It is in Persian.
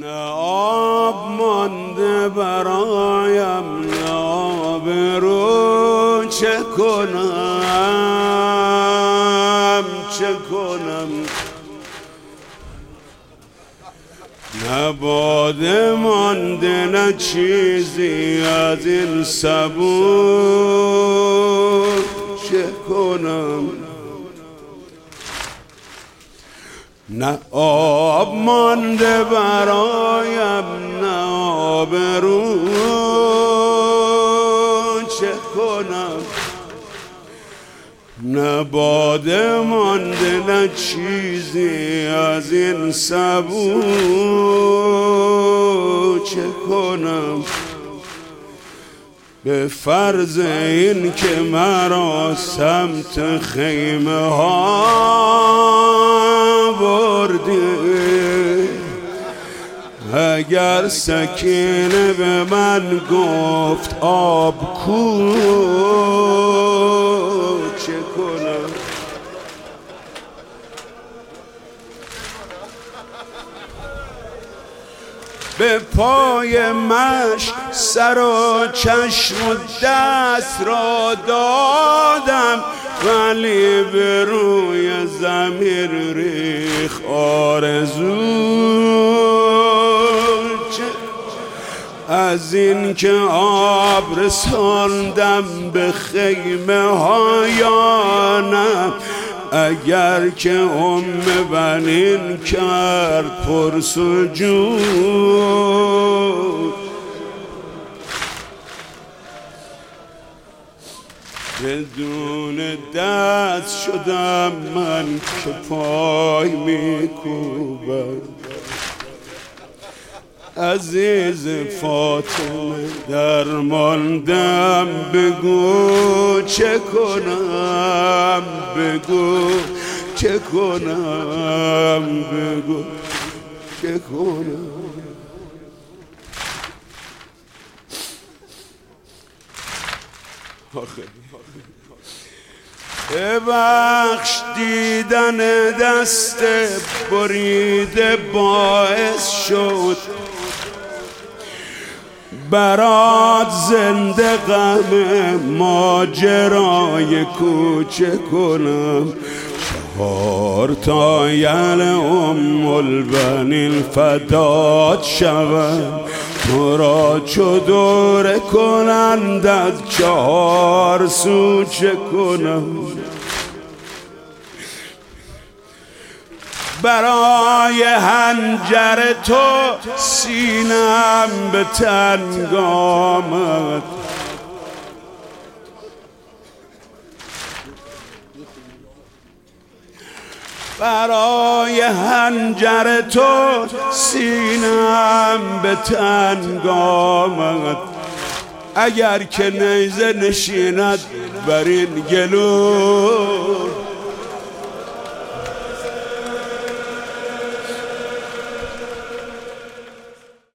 نه آب مانده برایم، نه آبرو، چه کنم چه کنم. نه باده مانده نه چیزی از این صبور، چه کنم. نه آب مانده برایم، نه آبرو، چه کنم. نه باده مانده نه چیزی از این صبور، چه کنم. به فرض این که مرا سمت خیمه ها بردی، اگر سکینه به من گفت آب کو، چه کنم. به پای مشک سر و چشم و دست را دادم، ولی به روی زمین ریخ آرزو. از این که آب رساندم به خیمه ها یا نه، اگر که بنین کرد پرسجود. بدون دست شدم من که پای میکوبم. عزیز فاطمه درماندم، بگو چه کنم، بگو چه کنم، بگو چه کنم. ببخش دیدن دست بریده باعث شد برات زنده غم ماجرای کوچه کنم. 4 تا یل البنین فدات شوم، تو را چو دوره کنند از 4 سو، چه کنم. برای حنجر تو سینم به تنگ آمد، برای حنجر تو سینم به تنگ آمد. اگر که نیزه نشیند بر این گلو،